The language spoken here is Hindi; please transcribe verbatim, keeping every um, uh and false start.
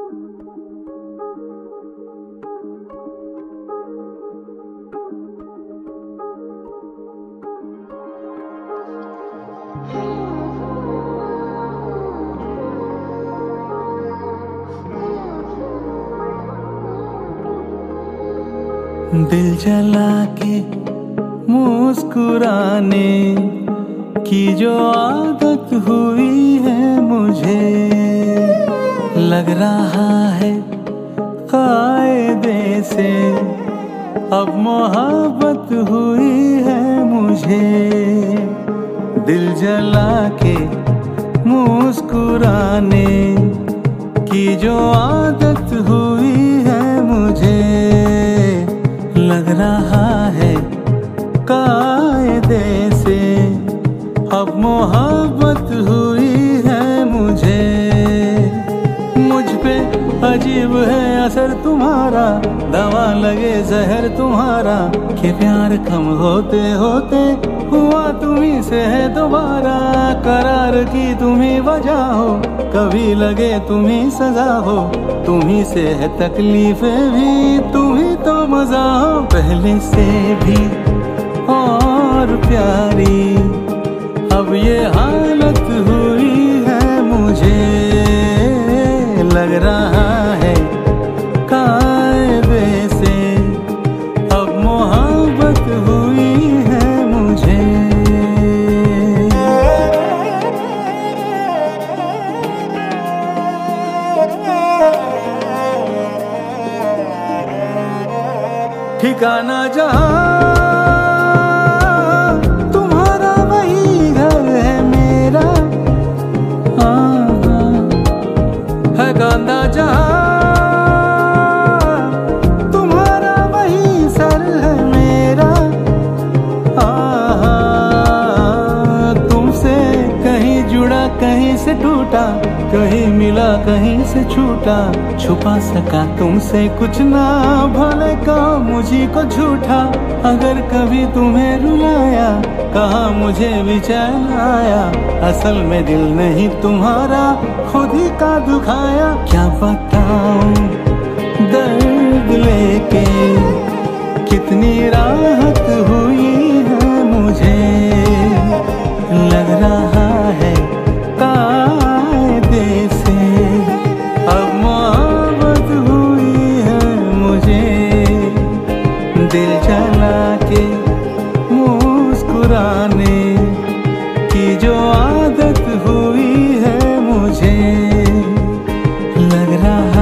दिल जला के मुस्कुराने की जो आदत हुई है मुझे, लग रहा है कायदे से अब मोहब्बत हुई है मुझे। दिल जला के मुस्कुराने की जो आदत हुई है मुझे, लग रहा है कायदे से अब मोहब्बत हुई है मुझे। मुझ पे अजीब है असर तुम्हारा, दवा लगे जहर तुम्हारा, कि प्यार कम होते होते हुआ तुम्ही से है दोबारा। करार की तुम्ही वजह हो, कभी लगे तुम्ही सजा हो, तुम्ही से है तकलीफें भी, तुम्ही तो मजा हो। पहले से भी और प्यारी अब ये हालत हुई है मुझे, लग रहा है कायदे से अब मोहब्बत हुई है मुझे। ठिकाना जहाँ तुम्हारा वही घर है मेरा, है कांधा जहाँ तुम्हारा वही सर है मेरा। तुमसे कहीं जुड़ा कहीं से टूटा, कहीं मिला कहीं से छूटा, छुपा सका तुमसे कुछ ना, भले कहा मुझी को झूठा। अगर कभी तुम्हें रुलाया, कहा मुझे भी चैन आया, असल में दिल नहीं तुम्हारा खुद ही का दुखाया। क्या बताऊं दर्द लेके कितनी राहत हुई है मुझे, लग रहा है कायदे से अब मोहब्बत हुई है मुझे। दिल जला के मुस्कुराने की जो आदत हुई है मुझे, लग रहा